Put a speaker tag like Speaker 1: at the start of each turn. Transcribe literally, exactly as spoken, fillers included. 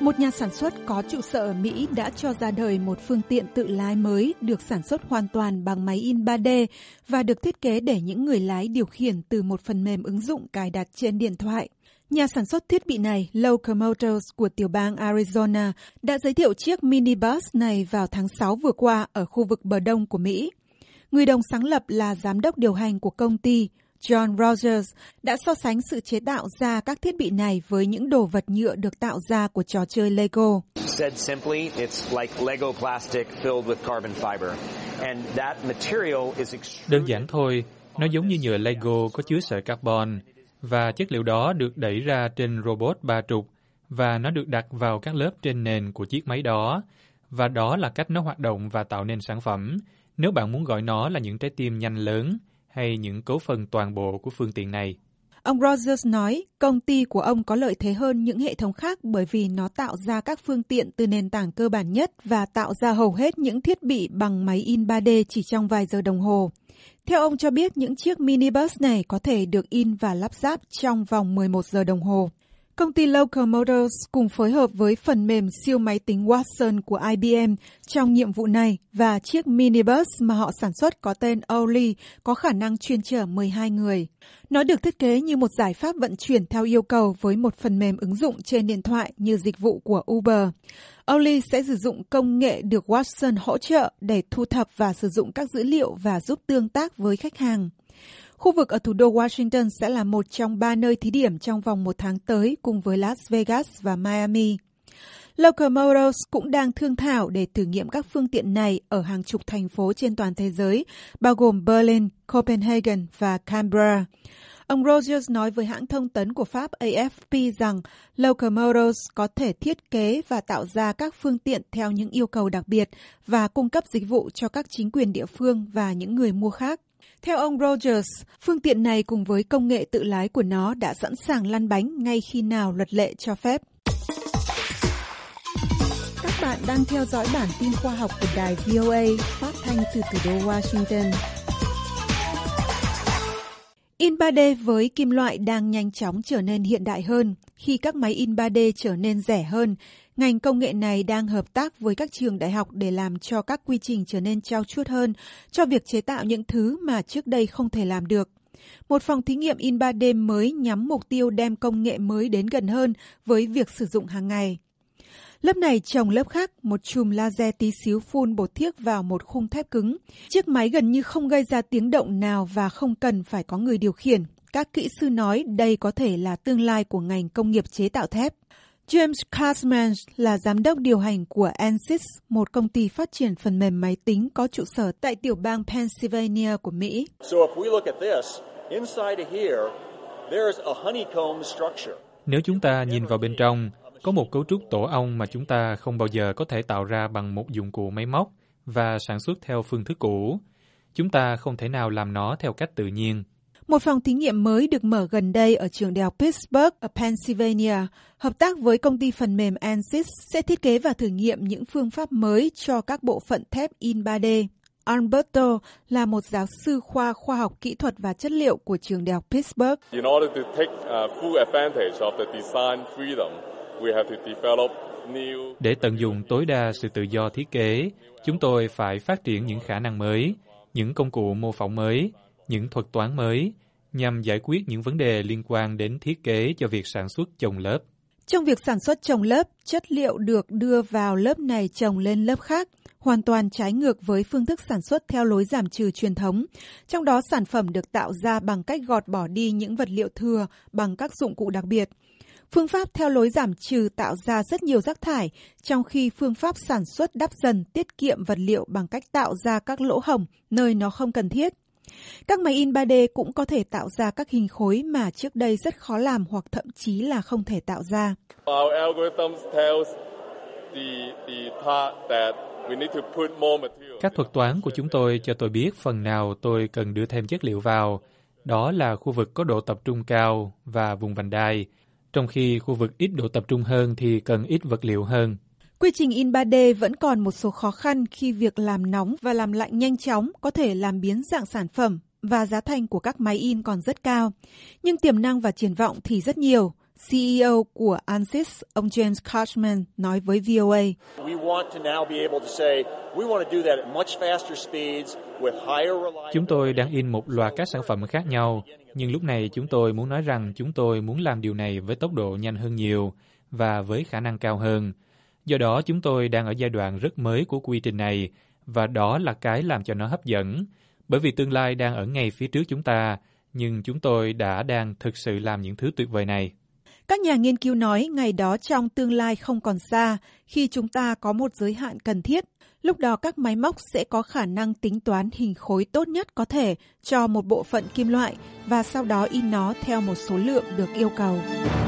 Speaker 1: Một nhà sản xuất có trụ sở ở Mỹ đã cho ra đời một phương tiện tự lái mới được sản xuất hoàn toàn bằng máy in ba D và được thiết kế để những người lái điều khiển từ một phần mềm ứng dụng cài đặt trên điện thoại. Nhà sản xuất thiết bị này, Local Motors của tiểu bang Arizona, đã giới thiệu chiếc minibus này vào tháng sáu vừa qua ở khu vực bờ đông của Mỹ. Người đồng sáng lập là giám đốc điều hành của công ty, John Rogers, đã so sánh sự chế tạo ra các thiết bị này với những đồ vật nhựa được tạo ra của trò chơi Lego.
Speaker 2: Said simply, it's like Lego plastic filled with carbon fiber, and that material is extruded.
Speaker 3: Đơn giản thôi, nó giống như nhựa Lego có chứa sợi carbon, và chất liệu đó được đẩy ra trên robot ba trục, và nó được đặt vào các lớp trên nền của chiếc máy đó, và đó là cách nó hoạt động và tạo nên sản phẩm, nếu bạn muốn gọi nó là những trái tim nhanh lớn, hay những cấu phần toàn bộ của phương tiện này.
Speaker 1: Ông Rogers nói công ty của ông có lợi thế hơn những hệ thống khác bởi vì nó tạo ra các phương tiện từ nền tảng cơ bản nhất và tạo ra hầu hết những thiết bị bằng máy in ba D chỉ trong vài giờ đồng hồ. Theo ông cho biết, những chiếc minibus này có thể được in và lắp ráp trong vòng mười một giờ đồng hồ. Công ty Local Motors cùng phối hợp với phần mềm siêu máy tính Watson của I B M trong nhiệm vụ này, và chiếc minibus mà họ sản xuất có tên Oli có khả năng chuyên chở mười hai người. Nó được thiết kế như một giải pháp vận chuyển theo yêu cầu với một phần mềm ứng dụng trên điện thoại như dịch vụ của Uber. Oli sẽ sử dụng công nghệ được Watson hỗ trợ để thu thập và sử dụng các dữ liệu và giúp tương tác với khách hàng. Khu vực ở thủ đô Washington sẽ là một trong ba nơi thí điểm trong vòng một tháng tới cùng với Las Vegas và Miami. Local Motors cũng đang thương thảo để thử nghiệm các phương tiện này ở hàng chục thành phố trên toàn thế giới, bao gồm Berlin, Copenhagen và Canberra. Ông Rogers nói với hãng thông tấn của Pháp A F P rằng Local Motors có thể thiết kế và tạo ra các phương tiện theo những yêu cầu đặc biệt và cung cấp dịch vụ cho các chính quyền địa phương và những người mua khác. Theo ông Rogers, phương tiện này cùng với công nghệ tự lái của nó đã sẵn sàng lăn bánh ngay khi nào luật lệ cho phép. Các bạn đang theo dõi bản tin khoa học của đài V O A phát thanh từ thủ đô Washington. In ba D với kim loại đang nhanh chóng trở nên hiện đại hơn. Khi các máy in ba D trở nên rẻ hơn, ngành công nghệ này đang hợp tác với các trường đại học để làm cho các quy trình trở nên trau chuốt hơn cho việc chế tạo những thứ mà trước đây không thể làm được. Một phòng thí nghiệm in ba D mới nhắm mục tiêu đem công nghệ mới đến gần hơn với việc sử dụng hàng ngày. Lớp này chồng lớp khác, một chùm laser tí xíu phun bột thiếc vào một khung thép cứng. Chiếc máy gần như không gây ra tiếng động nào và không cần phải có người điều khiển. Các kỹ sư nói đây có thể là tương lai của ngành công nghiệp chế tạo thép. James Kazman là giám đốc điều hành của Ansys, một công ty phát triển phần mềm máy tính có trụ sở tại tiểu bang Pennsylvania của Mỹ.
Speaker 3: Nếu chúng ta nhìn vào bên trong, có một cấu trúc tổ ong mà chúng ta không bao giờ có thể tạo ra bằng một dụng cụ máy móc và sản xuất theo phương thức cũ. Chúng ta không thể nào làm nó theo cách tự nhiên.
Speaker 1: Một phòng thí nghiệm mới được mở gần đây ở trường đại học Pittsburgh ở Pennsylvania, hợp tác với công ty phần mềm Ansys, sẽ thiết kế và thử nghiệm những phương pháp mới cho các bộ phận thép in ba D. Alberto là một giáo sư khoa khoa học kỹ thuật và chất liệu của trường đại học Pittsburgh.
Speaker 3: Để tận dụng tối đa sự tự do thiết kế, chúng tôi phải phát triển những khả năng mới, những công cụ mô phỏng mới, những thuật toán mới, nhằm giải quyết những vấn đề liên quan đến thiết kế cho việc sản xuất chồng lớp.
Speaker 1: Trong việc sản xuất chồng lớp, chất liệu được đưa vào lớp này chồng lên lớp khác, hoàn toàn trái ngược với phương thức sản xuất theo lối giảm trừ truyền thống. Trong đó, sản phẩm được tạo ra bằng cách gọt bỏ đi những vật liệu thừa bằng các dụng cụ đặc biệt. Phương pháp theo lối giảm trừ tạo ra rất nhiều rác thải, trong khi phương pháp sản xuất đắp dần tiết kiệm vật liệu bằng cách tạo ra các lỗ hổng nơi nó không cần thiết. Các máy in ba D cũng có thể tạo ra các hình khối mà trước đây rất khó làm hoặc thậm chí là không thể tạo ra.
Speaker 3: Các thuật toán của chúng tôi cho tôi biết phần nào tôi cần đưa thêm chất liệu vào. Đó là khu vực có độ tập trung cao và vùng vành đai, trong khi khu vực ít độ tập trung hơn thì cần ít vật liệu hơn.
Speaker 1: Quy trình in ba D vẫn còn một số khó khăn khi việc làm nóng và làm lạnh nhanh chóng có thể làm biến dạng sản phẩm và giá thành của các máy in còn rất cao. Nhưng tiềm năng và triển vọng thì rất nhiều. xê e ô của Ansys, ông James Cashman, nói với vê o a.
Speaker 3: Chúng tôi đang in một loạt các sản phẩm khác nhau, nhưng lúc này chúng tôi muốn nói rằng chúng tôi muốn làm điều này với tốc độ nhanh hơn nhiều và với khả năng cao hơn. Do đó, chúng tôi đang ở giai đoạn rất mới của quy trình này, và đó là cái làm cho nó hấp dẫn. Bởi vì tương lai đang ở ngay phía trước chúng ta, nhưng chúng tôi đã đang thực sự làm những thứ tuyệt vời này.
Speaker 1: Các nhà nghiên cứu nói ngày đó trong tương lai không còn xa, khi chúng ta có một giới hạn cần thiết. Lúc đó các máy móc sẽ có khả năng tính toán hình khối tốt nhất có thể cho một bộ phận kim loại và sau đó in nó theo một số lượng được yêu cầu.